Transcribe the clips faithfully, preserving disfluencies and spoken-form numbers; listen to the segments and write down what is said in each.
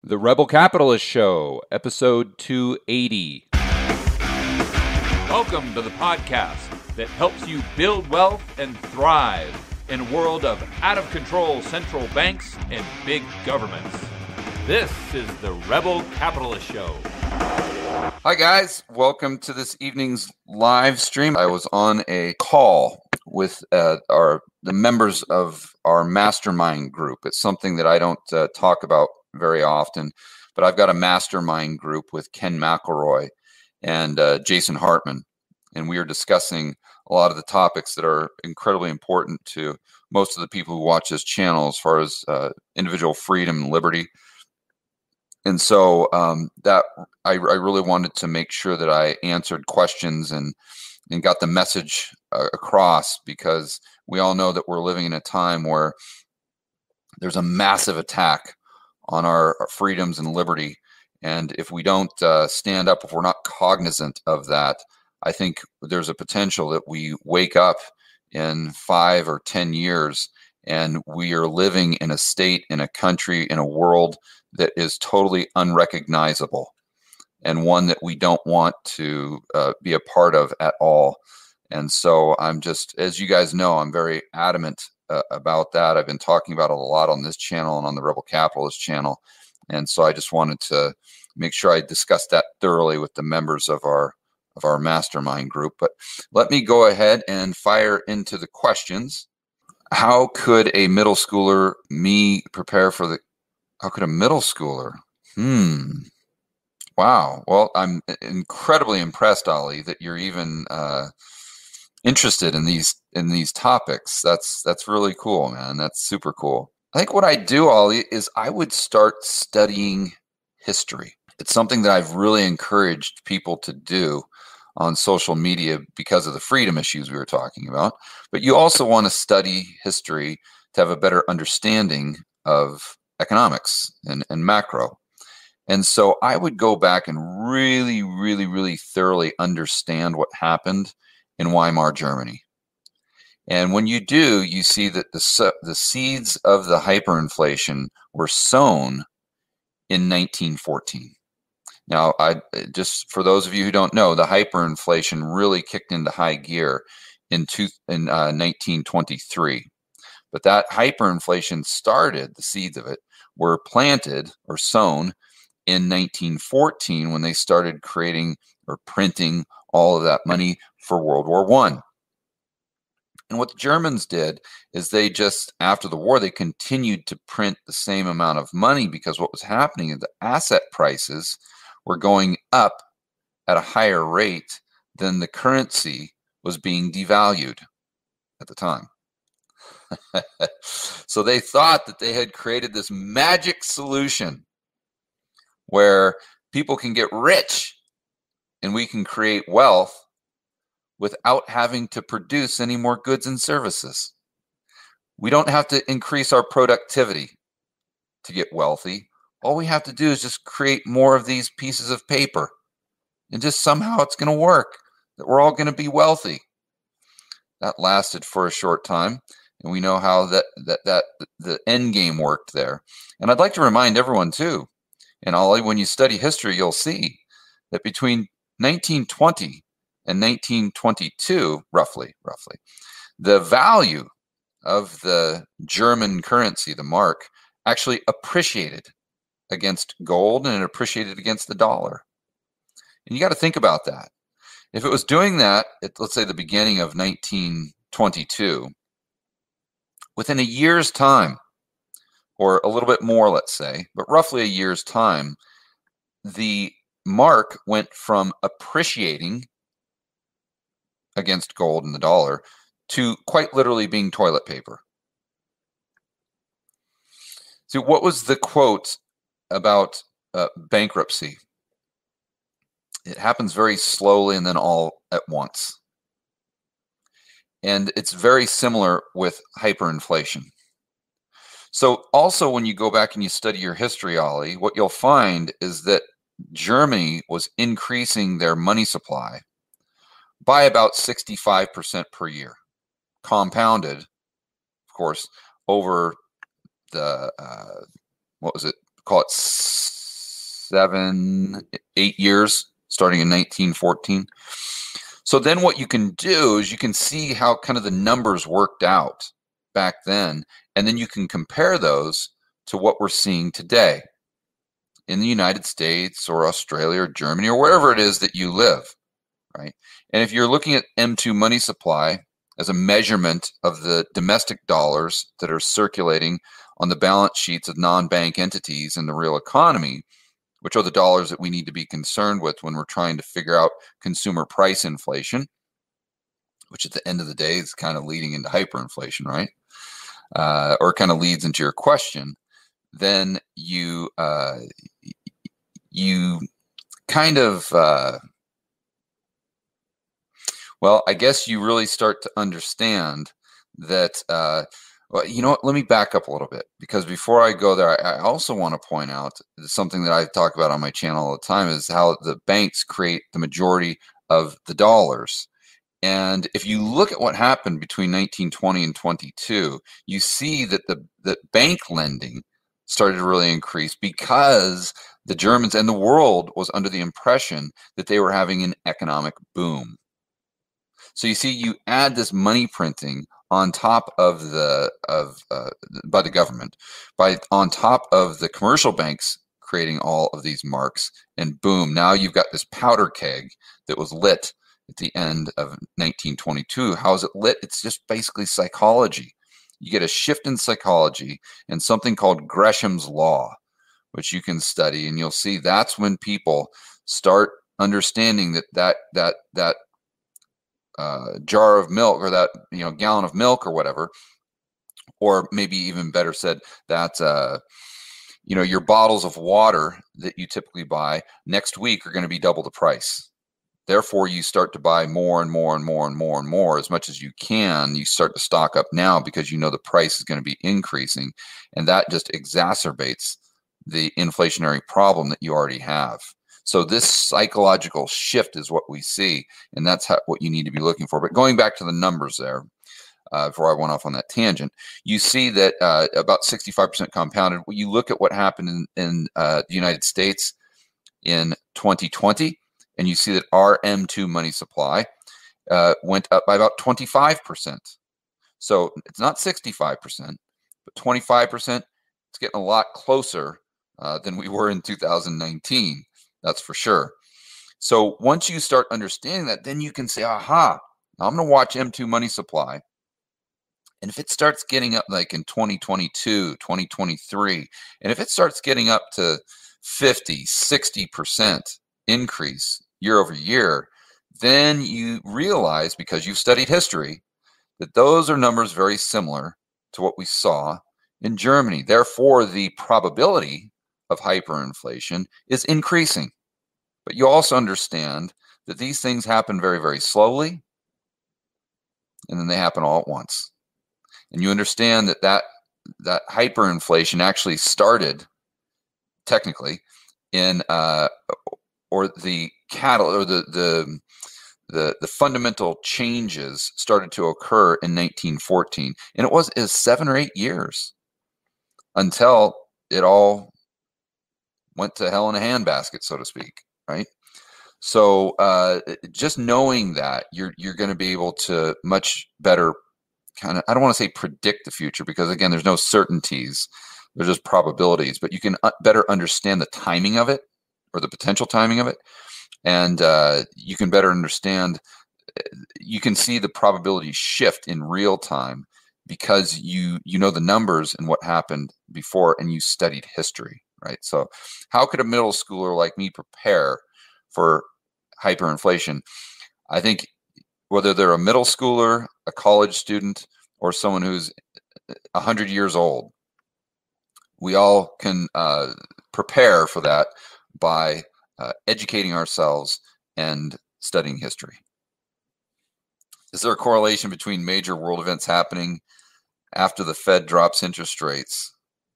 The Rebel Capitalist Show, episode two eighty. Welcome to the podcast that helps you build wealth and thrive in a world of out-of-control central banks and big governments. This is the Rebel Capitalist Show. Hi guys, welcome to this evening's live stream. I was on a call with uh, our the members of our mastermind group. It's something that I don't uh, talk about very often, but I've got a mastermind group with Ken McElroy and uh, Jason Hartman, and we are discussing a lot of the topics that are incredibly important to most of the people who watch this channel as far as uh, individual freedom and liberty. And so um, that I, I really wanted to make sure that I answered questions and and got the message uh, across, because we all know that we're living in a time where there's a massive attack on our, our freedoms and liberty. And if we don't uh, stand up, if we're not cognizant of that, I think there's a potential that we wake up in five or ten years and we are living in a state, in a country, in a world that is totally unrecognizable, and one that we don't want to uh, be a part of at all. And so I'm just, as you guys know, I'm very adamant uh, about that. I've been talking about it a lot on this channel and on the Rebel Capitalist channel. And so I just wanted to make sure I discussed that thoroughly with the members of our of our mastermind group. But let me go ahead and fire into the questions. How could a middle schooler, me, prepare for the, how could a middle schooler? Hmm. Wow. Well, I'm incredibly impressed, Ali, that you're even uh, interested in these in these topics. That's that's really cool, man. That's super cool. I think what I do, Ali, is I would start studying history. It's something that I've really encouraged people to do on social media because of the freedom issues we were talking about. But you also want to study history to have a better understanding of economics and, and macro. And so I would go back and really, really, really thoroughly understand what happened in Weimar Germany. And when you do, you see that the, the seeds of the hyperinflation were sown in nineteen fourteen. Now, I just for those of you who don't know, the hyperinflation really kicked into high gear in, two, in uh, nineteen twenty-three. But that hyperinflation started, the seeds of it were planted or sown in nineteen fourteen, when they started creating or printing all of that money for World War One. And what the Germans did is they just, after the war, they continued to print the same amount of money, because what was happening is the asset prices were going up at a higher rate than the currency was being devalued at the time. So they thought that they had created this magic solution where people can get rich and we can create wealth without having to produce any more goods and services. We don't have to increase our productivity to get wealthy. All we have to do is just create more of these pieces of paper, and just somehow it's going to work, that we're all going to be wealthy. That lasted for a short time, and we know how that, that, that the end game worked there. And I'd like to remind everyone too, and Ollie, when you study history, you'll see that between nineteen twenty and nineteen twenty-two, roughly, roughly, the value of the German currency, the mark, actually appreciated against gold, and it appreciated against the dollar. And you got to think about that. If it was doing that at, let's say, the beginning of nineteen twenty-two, within a year's time, or a little bit more, let's say, but roughly a year's time, the mark went from appreciating against gold and the dollar to quite literally being toilet paper. So what was the quote about uh, bankruptcy? It happens very slowly and then all at once. And it's very similar with hyperinflation. So also, when you go back and you study your history, Ollie, what you'll find is that Germany was increasing their money supply by about sixty-five percent per year, compounded, of course, over the, uh, what was it, call it seven, eight years, starting in nineteen fourteen. So then what you can do is you can see how kind of the numbers worked out back then, and then you can compare those to what we're seeing today in the United States or Australia or Germany or wherever it is that you live, right? And if you're looking at M two money supply as a measurement of the domestic dollars that are circulating on the balance sheets of non-bank entities in the real economy, which are the dollars that we need to be concerned with when we're trying to figure out consumer price inflation, which at the end of the day is kind of leading into hyperinflation, right? Uh, or kind of leads into your question, then you uh, you kind of, uh, well, I guess you really start to understand that, uh, well, you know what, let me back up a little bit, because before I go there, I, I also want to point out something that I talk about on my channel all the time is how the banks create the majority of the dollars. And if you look at what happened between nineteen twenty and twenty-two, you see that the that bank lending started to really increase because the Germans and the world was under the impression that they were having an economic boom. So you see, you add this money printing on top of the of uh, by the government, by on top of the commercial banks creating all of these marks, and boom, now you've got this powder keg that was lit at the end of nineteen twenty-two. How is it lit? It's just basically psychology. You get a shift in psychology and something called Gresham's law, which you can study, and you'll see that's when people start understanding that that that that uh, jar of milk, or that you know gallon of milk or whatever, or maybe even better said, that uh, you know your bottles of water that you typically buy next week are going to be double the price. Therefore, you start to buy more and more and more and more and more as much as you can. You start to stock up now because you know the price is going to be increasing, and that just exacerbates the inflationary problem that you already have. So this psychological shift is what we see, and that's how, what you need to be looking for. But going back to the numbers there, uh, before I went off on that tangent, you see that uh, about sixty-five percent compounded. When you look at what happened in, in uh, the United States in twenty twenty, and you see that our M two money supply uh, went up by about twenty-five percent. So it's not sixty-five percent, but twenty-five percent. It's getting a lot closer uh, than we were in two thousand nineteen. That's for sure. So once you start understanding that, then you can say, aha, now I'm going to watch M two money supply. And if it starts getting up like in twenty twenty-two, twenty twenty-three, and if it starts getting up to fifty, sixty percent increase year over year, then you realize, because you've studied history, that those are numbers very similar to what we saw in Germany. Therefore, the probability of hyperinflation is increasing. But you also understand that these things happen very, very slowly, and then they happen all at once. And you understand that that, that hyperinflation actually started, technically, in uh, or the cattle or the the the the fundamental changes started to occur in nineteen fourteen, and it was is seven or eight years until it all went to hell in a handbasket, so to speak, right? So uh, just knowing that, you're you're going to be able to much better kind of, I don't want to say predict the future, because again, there's no certainties, there's just probabilities, but you can better understand the timing of it, or the potential timing of it, and uh, you can better understand, you can see the probability shift in real time because you you know the numbers and what happened before, and you studied history, right? So how could a middle schooler like me prepare for hyperinflation? I think whether they're a middle schooler, a college student, or someone who's one hundred years old, we all can uh, prepare for that by uh, educating ourselves and studying history. Is there a correlation between major world events happening after the Fed drops interest rates?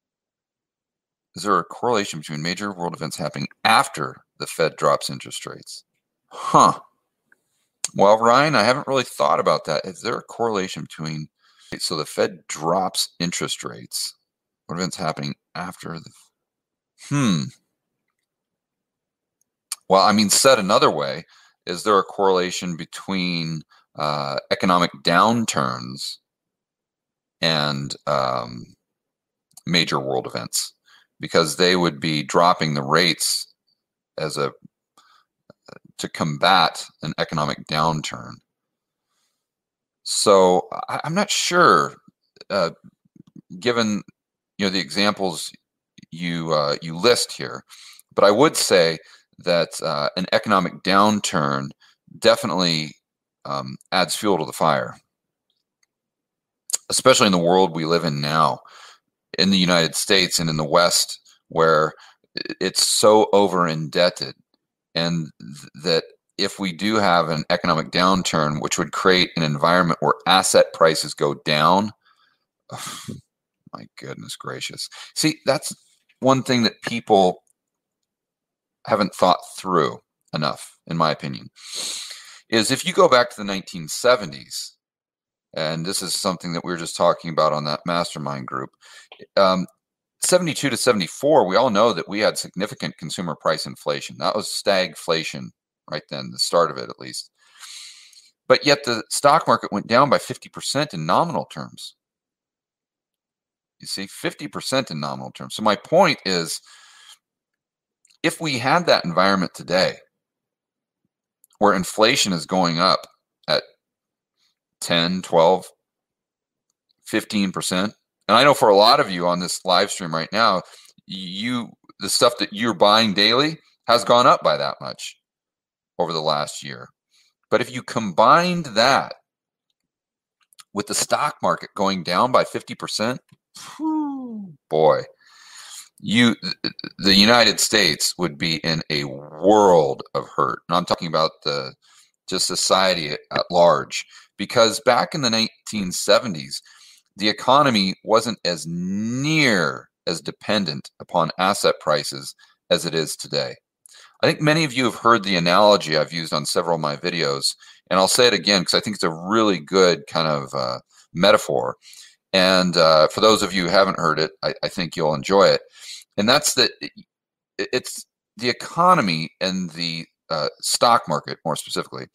Is there a correlation between major world events happening after the Fed drops interest rates? Huh. Well, Ryan, I haven't really thought about that. Is there a correlation between, so the Fed drops interest rates, what events happening after the, hmm. Well, I mean, said another way, is there a correlation between uh, economic downturns and um, major world events? Because they would be dropping the rates as a to combat an economic downturn. So I, I'm not sure, uh, given you know the examples you uh, you list here, but I would say that uh, an economic downturn definitely um, adds fuel to the fire, especially in the world we live in now, in the United States and in the West, where it's so over indebted, and th- that if we do have an economic downturn, which would create an environment where asset prices go down, oh, my goodness gracious. See, that's one thing that people haven't thought through enough, in my opinion, is if you go back to the nineteen seventies, and this is something that we were just talking about on that mastermind group, um, seventy-two to seventy-four, we all know that we had significant consumer price inflation. That was stagflation right then, the start of it at least. But yet the stock market went down by fifty percent in nominal terms. You see, fifty percent in nominal terms. So my point is, if we had that environment today where inflation is going up at ten, twelve, fifteen percent, and I know for a lot of you on this live stream right now, you the stuff that you're buying daily has gone up by that much over the last year. But if you combined that with the stock market going down by fifty percent, whew, boy, you the United States would be in a world of hurt. And I'm talking about the just society at large, because back in the nineteen seventies, the economy wasn't as near as dependent upon asset prices as it is today. I think many of you have heard the analogy I've used on several of my videos, and I'll say it again because I think it's a really good kind of uh, metaphor. And uh, for those of you who haven't heard it, I, I think you'll enjoy it. And that's that it's the economy and the uh, stock market, more specifically,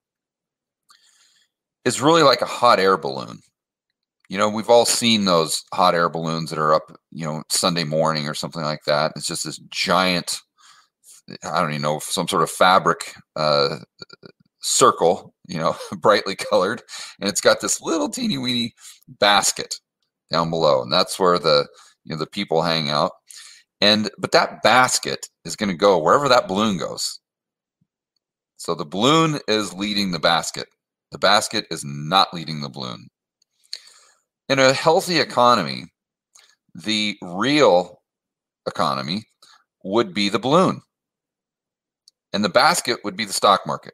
is really like a hot air balloon. You know, we've all seen those hot air balloons that are up, you know, Sunday morning or something like that. It's just this giant, I don't even know, some sort of fabric uh, circle, you know, brightly colored. And it's got this little teeny weeny basket down below. And that's where the, you know, the people hang out. And, but that basket is going to go wherever that balloon goes. So the balloon is leading the basket. The basket is not leading the balloon. In a healthy economy, the real economy would be the balloon, and the basket would be the stock market.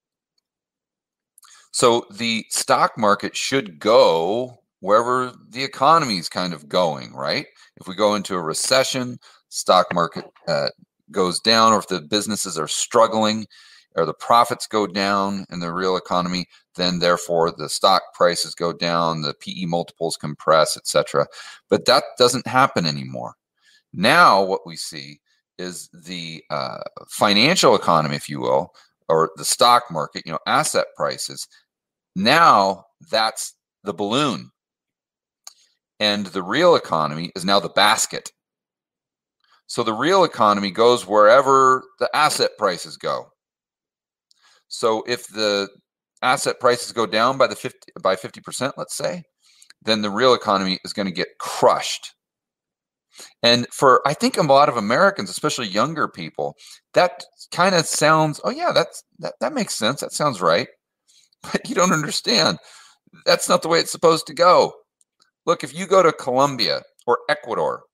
So the stock market should go wherever the economy is kind of going, right? If we go into a recession, stock market uh, goes down, or if the businesses are struggling or the profits go down in the real economy, then therefore the stock prices go down, the P E multiples compress, et cetera. But that doesn't happen anymore. Now what we see is the uh, financial economy, if you will, or the stock market, you know, asset prices. Now that's the balloon. And the real economy is now the basket. So the real economy goes wherever the asset prices go. So if the asset prices go down by the fifty by fifty percent, let's say, then the real economy is going to get crushed. And for, I think, a lot of Americans, especially younger people, that kind of sounds, oh yeah, that's that, that makes sense. That sounds right. But you don't understand. That's not the way it's supposed to go. Look, if you go to Colombia or Ecuador,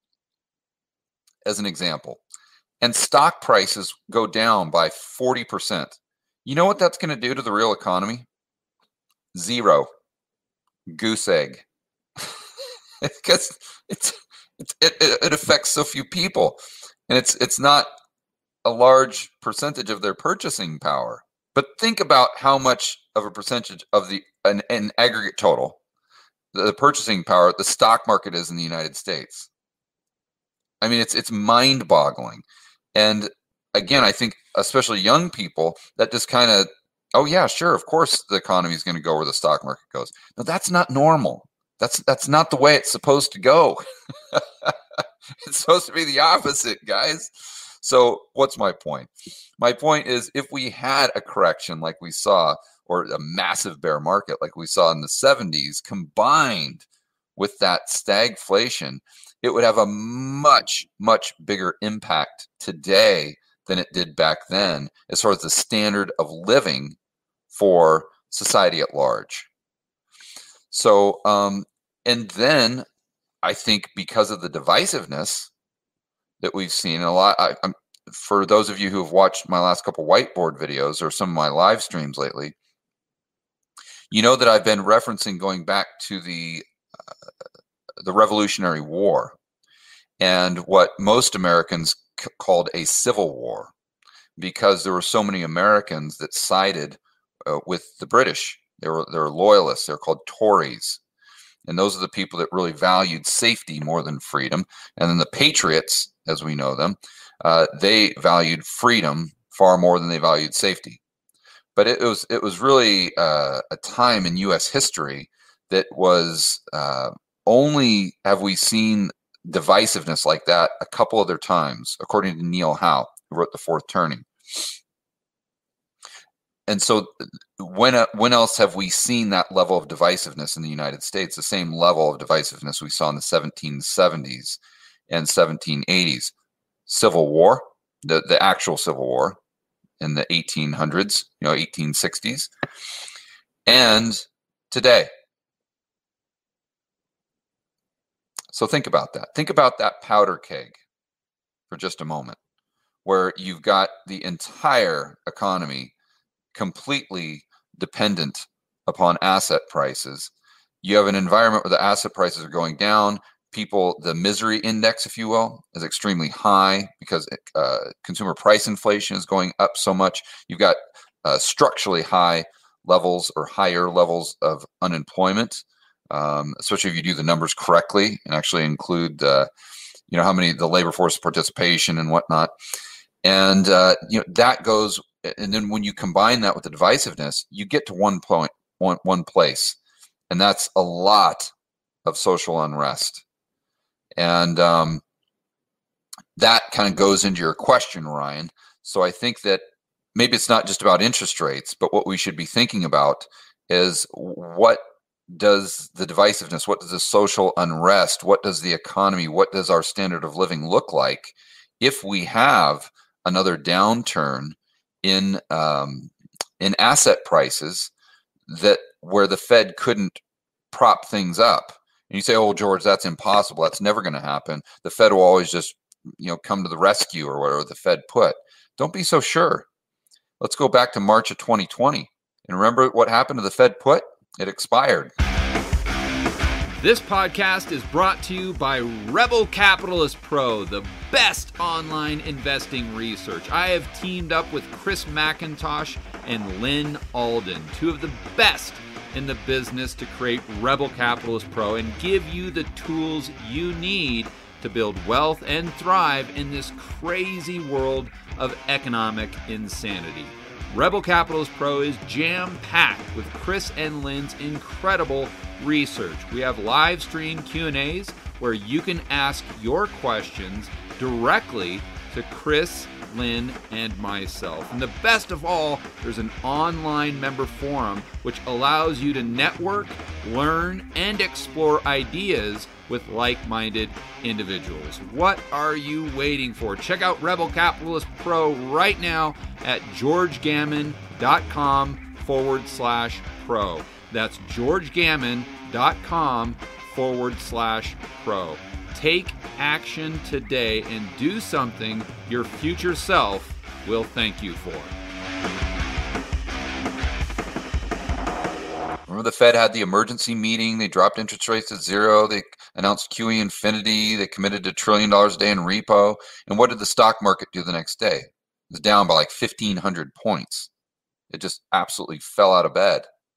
as an example, and stock prices go down by forty percent, you know what that's going to do to the real economy? Zero. Goose egg. Because it's, it's it, it affects so few people, and it's it's not a large percentage of their purchasing power. But think about how much of a percentage of the an, an aggregate total, the, the purchasing power, the stock market is in the United States. I mean, it's it's mind-boggling. And again, I think especially young people that just kind of, oh yeah, sure, of course the economy is going to go where the stock market goes. No, that's not normal. That's that's not the way it's supposed to go. It's supposed to be the opposite, guys. So what's my point? My point is, if we had a correction like we saw, or a massive bear market like we saw in the seventies, combined with that stagflation, it would have a much, much bigger impact today than it did back then, as far as the standard of living for society at large. So, um, and then I think because of the divisiveness that we've seen, a lot, I, I'm, for those of you who have watched my last couple whiteboard videos or some of my live streams lately, you know that I've been referencing going back to the uh, the Revolutionary War and what most Americans c- called a civil war, because there were so many Americans that sided uh, with the British. They were they were loyalists. They're called Tories. And those are the people that really valued safety more than freedom. And then the patriots, as we know them, uh, they valued freedom far more than they valued safety. But it was it was really uh, a time in U S history that was uh, only have we seen divisiveness like that a couple other times, according to Neil Howe, who wrote The Fourth Turning. And so when uh, when else have we seen that level of divisiveness in the United States, the same level of divisiveness we saw in the seventeen seventies and seventeen eighties? Civil War, the, the actual Civil War in the eighteen hundreds, you know, eighteen sixties, and today. So think about that. Think about that powder keg for just a moment, where you've got the entire economy completely dependent upon asset prices. You have an environment where the asset prices are going down. People, the misery index, if you will, is extremely high because uh, consumer price inflation is going up so much. You've got uh, structurally high levels or higher levels of unemployment, um, especially if you do the numbers correctly and actually include, uh, you know, how many the labor force participation and whatnot. And uh, you know that goes. And then when you combine that with the divisiveness, you get to one point, one, one place, and that's a lot of social unrest. And um, that kind of goes into your question, Ryan. So I think that maybe it's not just about interest rates, but what we should be thinking about is what does the divisiveness, what does the social unrest, what does the economy, what does our standard of living look like if we have another downturn in um, in asset prices that where the Fed couldn't prop things up. And you say, "Oh, George, that's impossible. That's never going to happen. The Fed will always just, you know, come to the rescue," or whatever the Fed put. Don't be so sure. Let's go back to March of twenty twenty and remember what happened to the Fed put. It expired. This podcast is brought to you by Rebel Capitalist Pro, the best online investing research. I have teamed up with Chris McIntosh and Lynn Alden, two of the best in the business, to create Rebel Capitalist Pro and give you the tools you need to build wealth and thrive in this crazy world of economic insanity. Rebel Capitalist Pro is jam-packed with Chris and Lynn's incredible research. We have live stream Q and A's where you can ask your questions directly to Chris, Lynn, and myself. And the best of all, there's an online member forum which allows you to network, learn, and explore ideas with like-minded individuals. What are you waiting for? Check out Rebel Capitalist Pro right now at georgegammon.com forward slash pro. That's georgegammon.com forward slash pro. Take action today and do something your future self will thank you for. Remember, the Fed had the emergency meeting. They dropped interest rates to zero. They announced Q E infinity. They committed to a trillion dollars a day in repo. And what did the stock market do the next day? It was down by like fifteen hundred points. It just absolutely fell out of bed.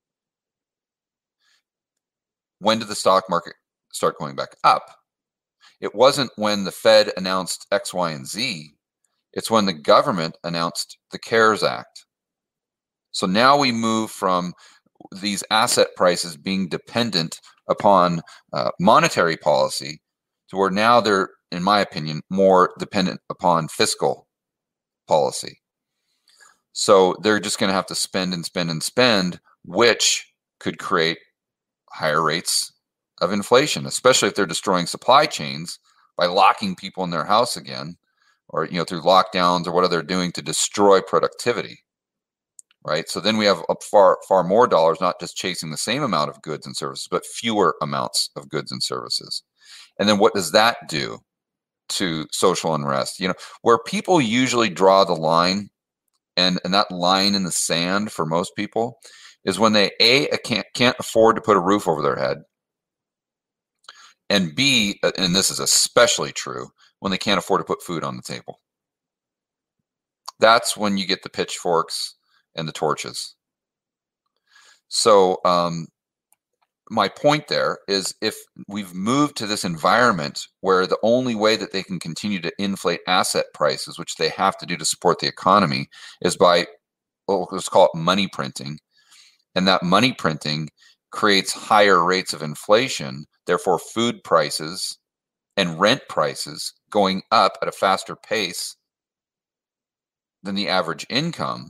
When did the stock market start going back up? It wasn't when the Fed announced X, Y, and Z. It's when the government announced the CARES Act. So now we move from these asset prices being dependent upon uh, monetary policy to where now they're, in my opinion, more dependent upon fiscal policy. So they're just going to have to spend and spend and spend, which could create higher rates of inflation, especially if they're destroying supply chains by locking people in their house again, or, you know, through lockdowns or what they're doing to destroy productivity, right? So then we have far, far more dollars, not just chasing the same amount of goods and services, but fewer amounts of goods and services. And then what does that do to social unrest? You know, where people usually draw the line, and, and that line in the sand for most people is when they, A, can't, can't afford to put a roof over their head, and B, and this is especially true, when they can't afford to put food on the table. That's when you get the pitchforks and the torches. So um, my point there is, if we've moved to this environment where the only way that they can continue to inflate asset prices, which they have to do to support the economy, is by, well, let's call it money printing. And that money printing creates higher rates of inflation, therefore food prices and rent prices going up at a faster pace than the average income.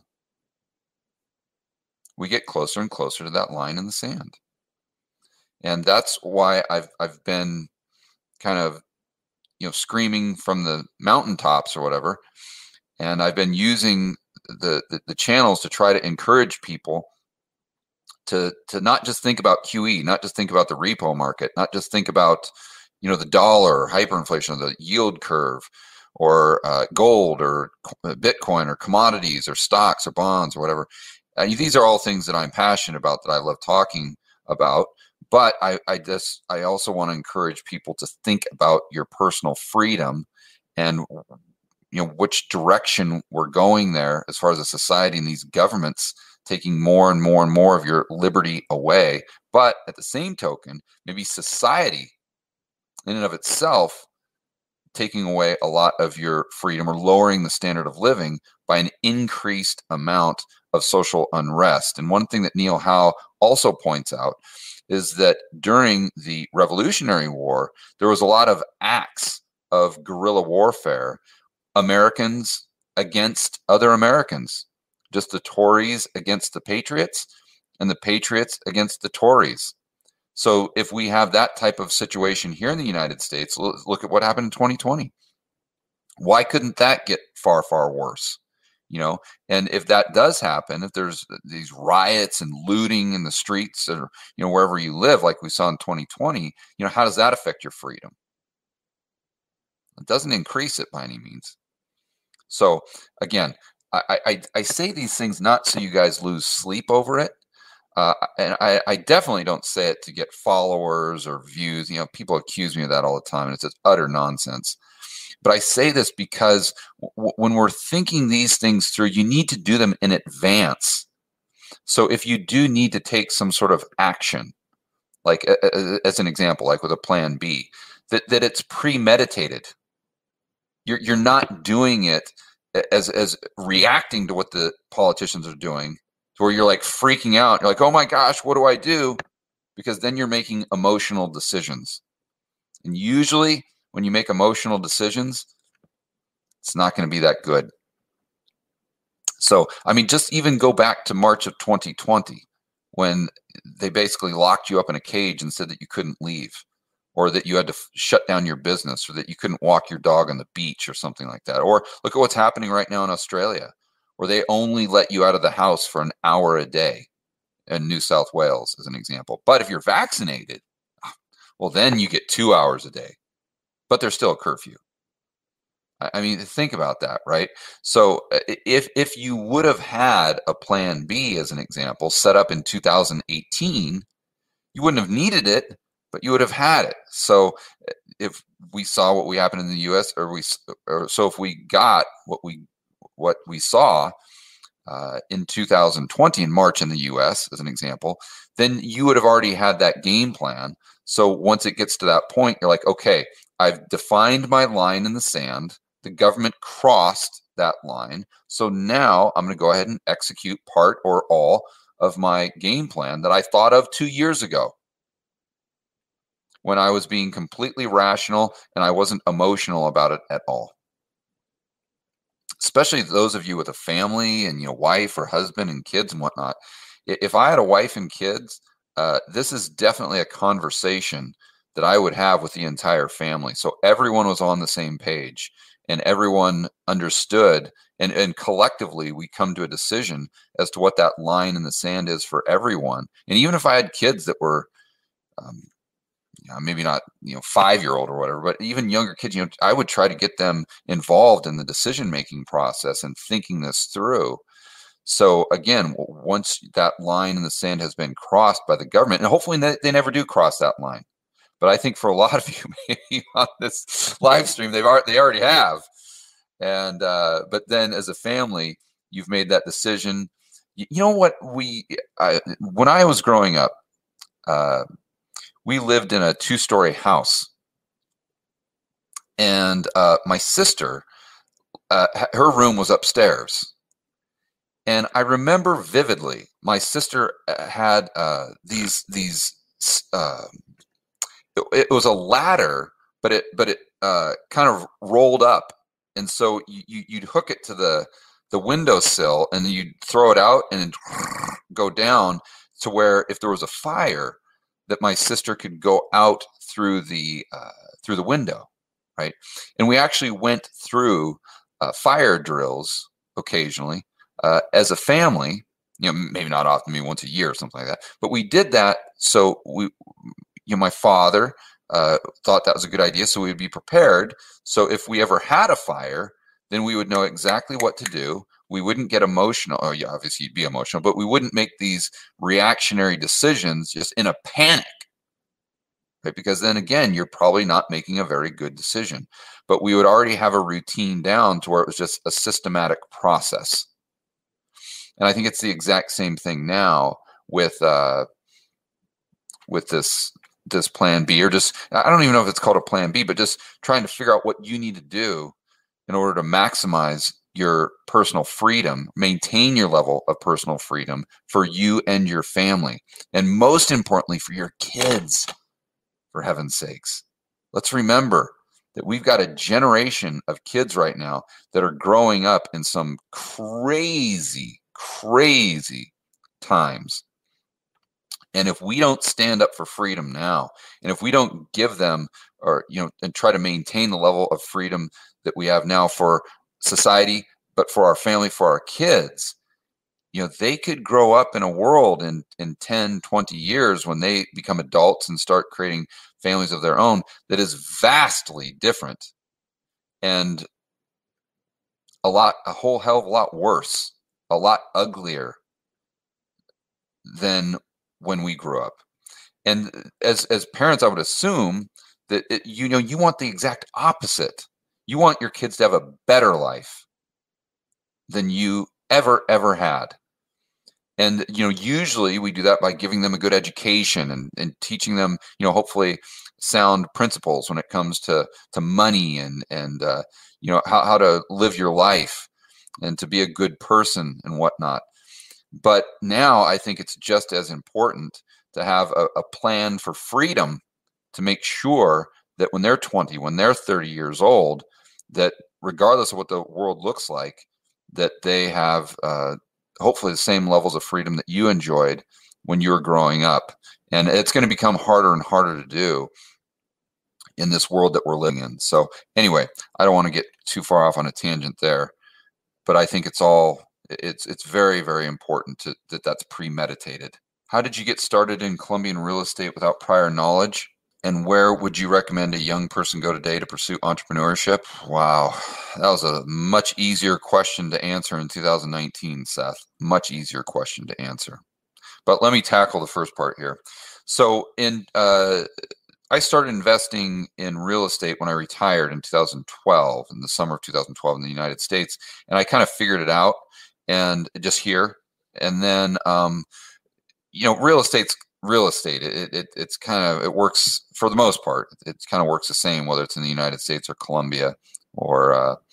We get closer and closer to that line in the sand. And that's why I've I've been kind of, you know, screaming from the mountaintops or whatever. And I've been using the, the, the channels to try to encourage people to to not just think about Q E, not just think about the repo market, not just think about, you know, the dollar, hyperinflation, or the yield curve, or uh, gold, or Bitcoin, or commodities, or stocks, or bonds, or whatever. Uh, these are all things that I'm passionate about, that I love talking about. But I, I just I also want to encourage people to think about your personal freedom, and, you know, which direction we're going there as far as a society, and these governments taking more and more and more of your liberty away. But at the same token, maybe society in and of itself taking away a lot of your freedom, or lowering the standard of living by an increased amount of social unrest. And one thing that Neil Howe also points out is that during the Revolutionary War, there was a lot of acts of guerrilla warfare, Americans against other Americans, just the Tories against the Patriots, and the Patriots against the Tories. So if we have that type of situation here in the United States, look at what happened in twenty twenty. Why couldn't that get far, far worse? You know, and if that does happen, if there's these riots and looting in the streets, or, you know, wherever you live, like we saw in twenty twenty, you know, how does that affect your freedom? It doesn't increase it by any means. So again, I, I, I say these things not so you guys lose sleep over it. Uh, and I, I definitely don't say it to get followers or views. You know, people accuse me of that all the time, and it's just utter nonsense. But I say this because w- when we're thinking these things through, you need to do them in advance. So if you do need to take some sort of action, like uh, as an example, like with a plan B, that, that it's premeditated. You're, you're not doing it as, as reacting to what the politicians are doing, to where you're like freaking out. You're like, oh my gosh, what do I do? Because then you're making emotional decisions. And usually when you make emotional decisions, it's not going to be that good. So, I mean, just even go back to March of twenty twenty, when they basically locked you up in a cage and said that you couldn't leave, or that you had to f- shut down your business, or that you couldn't walk your dog on the beach or something like that. Or look at what's happening right now in Australia, where they only let you out of the house for an hour a day in New South Wales, as an example. But if you're vaccinated, well, then you get two hours a day, but there's still a curfew. I mean, think about that, right? So if if you would have had a plan B, as an example, set up in two thousand eighteen, you wouldn't have needed it, but you would have had it. So if we saw what we happened in the U S, or we, or so if we got what we what we saw uh, in two thousand twenty in March in the U S, as an example, then you would have already had that game plan. So once it gets to that point, you're like, okay, I've defined my line in the sand. The government crossed that line. So now I'm going to go ahead and execute part or all of my game plan that I thought of two years ago when I was being completely rational and I wasn't emotional about it at all. Especially those of you with a family and, you know, wife or husband and kids and whatnot. If I had a wife and kids, uh, this is definitely a conversation that I would have with the entire family. So everyone was on the same page and everyone understood, and, and collectively we come to a decision as to what that line in the sand is for everyone. And even if I had kids that were, um, you know, maybe not, you know, five-year-old or whatever, but even younger kids, you know, I would try to get them involved in the decision-making process and thinking this through. So again, once that line in the sand has been crossed by the government, and hopefully they, they never do cross that line, but I think for a lot of you maybe on this live stream, they've already, they already have. And uh, but then as a family, you've made that decision. You, you know what we, I, when I was growing up, uh, we lived in a two-story house, and uh, my sister, uh, her room was upstairs. And I remember vividly, my sister had uh, these these. Uh, it, it was a ladder, but it but it uh, kind of rolled up, and so you, you'd hook it to the the windowsill, and then you'd throw it out and go down to where if there was a fire, that my sister could go out through the uh, through the window, right? And we actually went through uh, fire drills occasionally uh, as a family. You know, maybe not often, maybe once a year or something like that. But we did that so we, you know, my father uh, thought that was a good idea, so we would be prepared. So if we ever had a fire, then we would know exactly what to do. We wouldn't get emotional. Oh, yeah, obviously you'd be emotional, but we wouldn't make these reactionary decisions just in a panic, right? Because then again, you're probably not making a very good decision. But we would already have a routine down to where it was just a systematic process. And I think it's the exact same thing now with uh, with this this plan B, or just, I don't even know if it's called a plan B, but just trying to figure out what you need to do in order to maximize your personal freedom, maintain your level of personal freedom for you and your family, and most importantly for your kids, for heaven's sakes. Let's remember that we've got a generation of kids right now that are growing up in some crazy, crazy times. And if we don't stand up for freedom now, and if we don't give them, or, you know, and try to maintain the level of freedom that we have now for society, but for our family, for our kids, you know, they could grow up in a world in, in ten, twenty years when they become adults and start creating families of their own that is vastly different and a lot, a whole hell of a lot worse, a lot uglier than when we grew up. And as, as parents, I would assume that, it, you know, you want the exact opposite. You want your kids to have a better life than you ever, ever had. And, you know, usually we do that by giving them a good education and, and teaching them, you know, hopefully sound principles when it comes to, to money and, and uh, you know, how, how to live your life and to be a good person and whatnot. But now I think it's just as important to have a, a plan for freedom, to make sure that when they're twenty, when they're thirty years old, that regardless of what the world looks like, that they have uh, hopefully the same levels of freedom that you enjoyed when you were growing up. And it's going to become harder and harder to do in this world that we're living in. So anyway, I don't want to get too far off on a tangent there, but I think it's all, it's it's very, very important to, that that's premeditated. How did you get started in Colombian real estate without prior knowledge? And where would you recommend a young person go today to pursue entrepreneurship? Wow, that was a much easier question to answer in two thousand nineteen, Seth. Much easier question to answer. But let me tackle the first part here. So in uh, I started investing in real estate when I retired in two thousand twelve, in the summer of two thousand twelve in the United States. And I kind of figured it out and just here. And then, um, you know, real estate's real estate. It, it it's kind of, it works for the most part. It kind of works the same, whether it's in the United States or Colombia or, uh,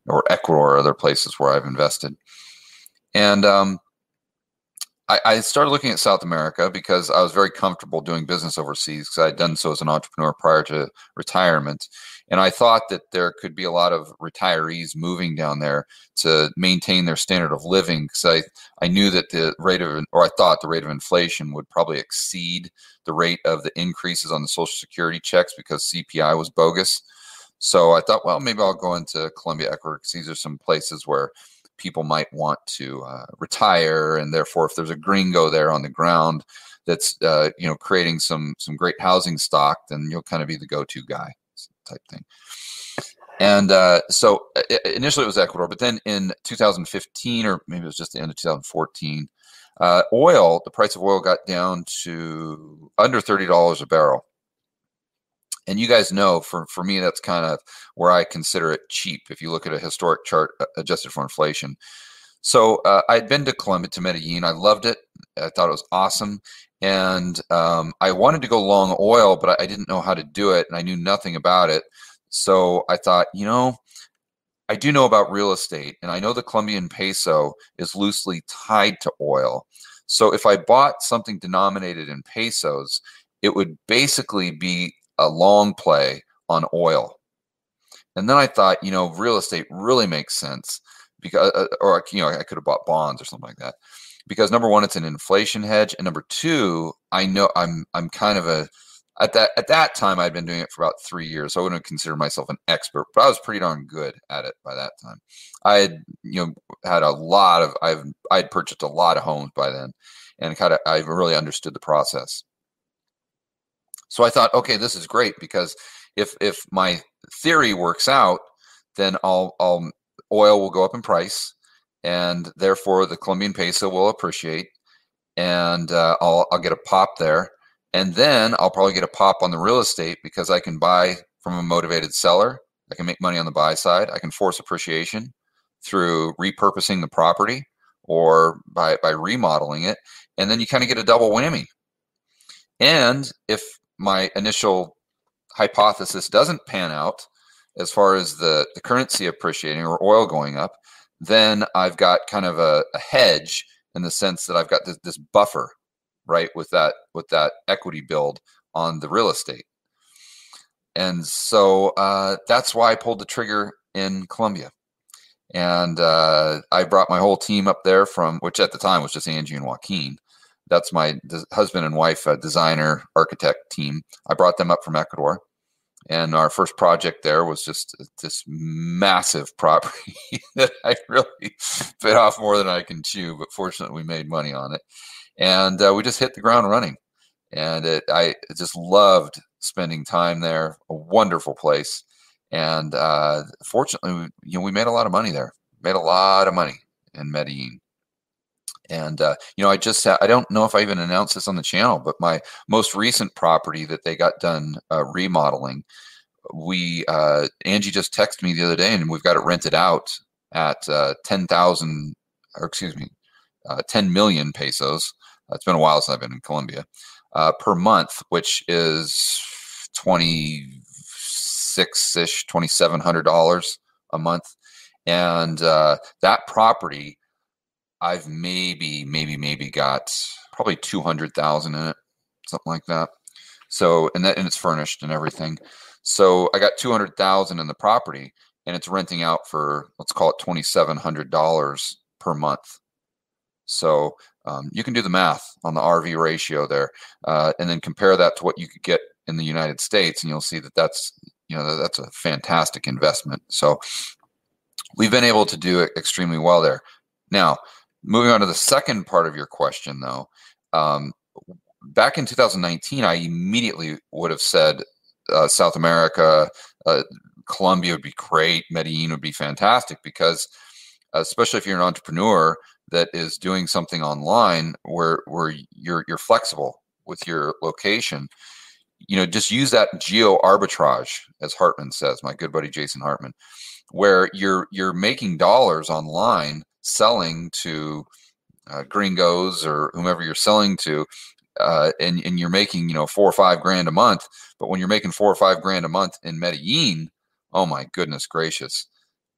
or Ecuador or other places where I've invested. And um, I, I started looking at South America because I was very comfortable doing business overseas because I had done so as an entrepreneur prior to retirement. And I thought that there could be a lot of retirees moving down there to maintain their standard of living because I, I knew that the rate of, or I thought the rate of inflation would probably exceed the rate of the increases on the Social Security checks because C P I was bogus. So I thought, well, maybe I'll go into Colombia, Ecuador, because these are some places where people might want to uh, retire, and therefore, if there's a gringo there on the ground that's uh, you know creating some some great housing stock, then you'll kind of be the go-to guy type thing. And uh, so initially it was Ecuador, but then in two thousand fifteen, or maybe it was just the end of two thousand fourteen, uh, oil, the price of oil got down to under thirty dollars a barrel. And you guys know, for, for me, that's kind of where I consider it cheap if you look at a historic chart adjusted for inflation. So uh, I'd been to Colombia, to Medellin. I loved it. I thought it was awesome. And um, I wanted to go long oil, but I didn't know how to do it, and I knew nothing about it. So I thought, you know, I do know about real estate, and I know the Colombian peso is loosely tied to oil. So if I bought something denominated in pesos, it would basically be a long play on oil. And then I thought, you know, real estate really makes sense because, uh, or, you know, I could have bought bonds or something like that. Because number one, it's an inflation hedge. And number two, I know I'm, I'm kind of a, at that, at that time, I'd been doing it for about three years. So I wouldn't consider myself an expert, but I was pretty darn good at it by that time. I had, you know, had a lot of, I've, I'd purchased a lot of homes by then and kind of, I really understood the process. So I thought, okay, this is great because if if my theory works out, then I'll, I'll oil will go up in price, and therefore the Colombian peso will appreciate, and uh, I'll I'll get a pop there, and then I'll probably get a pop on the real estate because I can buy from a motivated seller. I can make money on the buy side. I can force appreciation through repurposing the property or by by remodeling it, and then you kind of get a double whammy. And if my initial hypothesis doesn't pan out as far as the, the currency appreciating or oil going up, then I've got kind of a, a hedge in the sense that I've got this, this buffer, right, with that with that equity build on the real estate. And so uh, that's why I pulled the trigger in Colombia. And uh, I brought my whole team up there from, which at the time was just Angie and Joaquin. That's my husband and wife, uh, designer, architect team. I brought them up from Ecuador. And our first project there was just this massive property that I really bit off more than I can chew. But fortunately, we made money on it. And uh, we just hit the ground running. And it, I just loved spending time there. A wonderful place. And uh, fortunately, we, you know, we made a lot of money there. Made a lot of money in Medellin. And, uh, you know, I just, I don't know if I even announced this on the channel, but my most recent property that they got done uh, remodeling, we, uh, Angie just texted me the other day and we've got it rented out at uh, ten thousand, or excuse me, uh, ten million pesos. It's been a while since I've been in Colombia, uh, per month, which is twenty-six-ish, twenty-seven hundred dollars a month. And uh, that property, I've maybe, maybe, maybe got probably two hundred thousand in it, something like that. So, and that, and it's furnished and everything. So I got two hundred thousand in the property and it's renting out for, let's call it twenty-seven hundred dollars per month. So um, you can do the math on the R V ratio there uh, and then compare that to what you could get in the United States. And you'll see that that's, you know, that's a fantastic investment. So we've been able to do it extremely well there. Now, moving on to the second part of your question, though, um, back in two thousand nineteen, I immediately would have said uh, South America, uh, Colombia would be great, Medellin would be fantastic, because uh, especially if you're an entrepreneur that is doing something online where where you're you're flexible with your location, you know, just use that geo arbitrage, as Hartman says, my good buddy Jason Hartman, where you're you're making dollars online, selling to uh, gringos or whomever you're selling to, uh, and, and you're making, you know, four or five grand a month. But when you're making four or five grand a month in Medellin, oh my goodness gracious,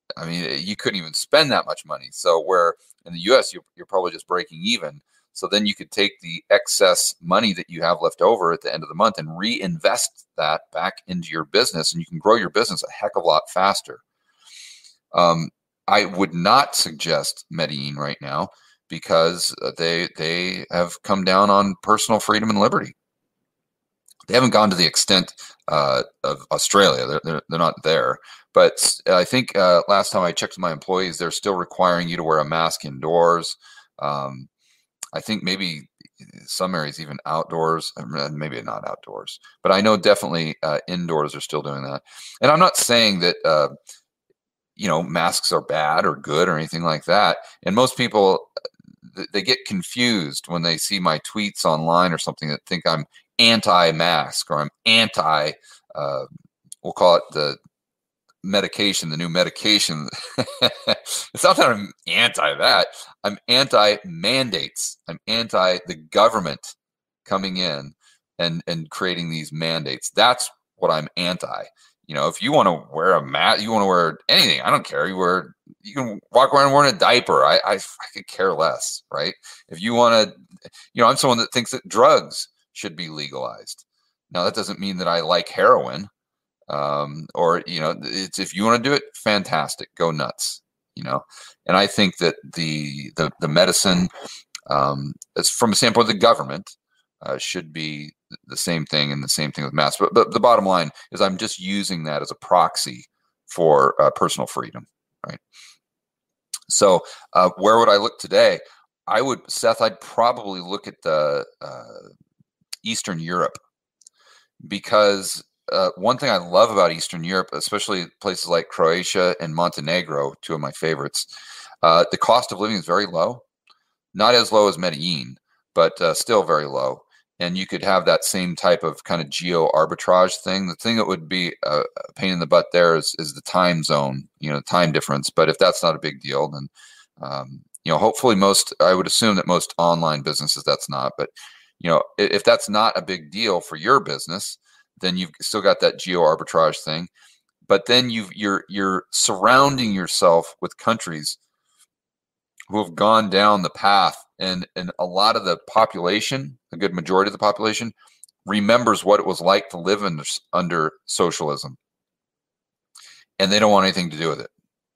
I mean, you couldn't even spend that much money. So where in the U S, you're, you're probably just breaking even. So then you could take the excess money that you have left over at the end of the month and reinvest that back into your business, and you can grow your business a heck of a lot faster. Um, I would not suggest Medellin right now because they they have come down on personal freedom and liberty. They haven't gone to the extent uh, of Australia. They're, they're, they're not there. But I think uh, last time I checked with my employees, they're still requiring you to wear a mask indoors. Um, I think maybe some areas even outdoors, maybe not outdoors, but I know definitely uh, indoors are still doing that. And I'm not saying that, uh, you know, masks are bad or good or anything like that. And most people, they get confused when they see my tweets online or something that think I'm anti-mask or I'm anti, uh, we'll call it the medication, the new medication. It's not that I'm anti that. I'm anti mandates. I'm anti the government coming in and and creating these mandates. That's what I'm anti. You know, if you want to wear a mask, you want to wear anything, I don't care. You wear, you can walk around wearing a diaper. I I, I could care less, right? If you want to, you know, I'm someone that thinks that drugs should be legalized. Now that doesn't mean that I like heroin. Um, or, you know, it's, if you want to do it, fantastic, go nuts, you know? And I think that the, the, the medicine, um, it's from a standpoint of the government, uh, should be the same thing, and the same thing with masks. But, but the bottom line is I'm just using that as a proxy for uh, personal freedom, right? So uh, where would I look today? I would, Seth, I'd probably look at the uh, Eastern Europe, because Uh, one thing I love about Eastern Europe, especially places like Croatia and Montenegro, two of my favorites, uh, the cost of living is very low. Not as low as Medellin, but uh, still very low. And you could have that same type of kind of geo arbitrage thing. The thing that would be a pain in the butt there is, is the time zone, you know, time difference. But if that's not a big deal, then, um, you know, hopefully most, I would assume that most online businesses, that's not. But, you know, if, if that's not a big deal for your business, then you've still got that geo arbitrage thing. But then you've, you're you're surrounding yourself with countries who have gone down the path, and and a lot of the population, a good majority of the population, remembers what it was like to live under, under socialism, and they don't want anything to do with it.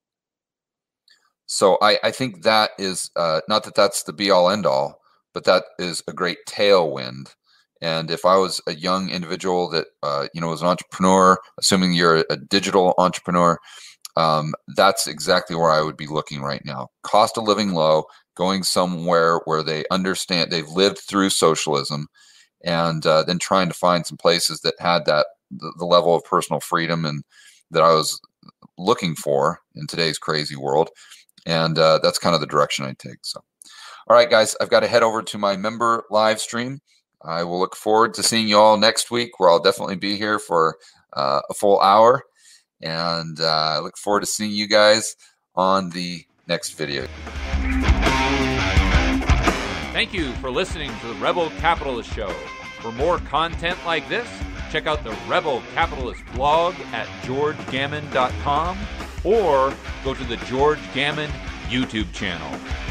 So I, I think that is uh, not that that's the be all end all, but that is a great tailwind. And if I was a young individual that, uh, you know, was an entrepreneur, assuming you're a digital entrepreneur, um, that's exactly where I would be looking right now. Cost of living low, going somewhere where they understand, they've lived through socialism, and uh, then trying to find some places that had that, the, the level of personal freedom and that I was looking for in today's crazy world. And uh, that's kind of the direction I take. So, all right, guys, I've got to head over to my member live stream. I will look forward to seeing you all next week, where I'll definitely be here for uh, a full hour. And uh, I look forward to seeing you guys on the next video. Thank you for listening to the Rebel Capitalist Show. For more content like this, check out the Rebel Capitalist blog at george gammon dot com or go to the George Gammon YouTube channel.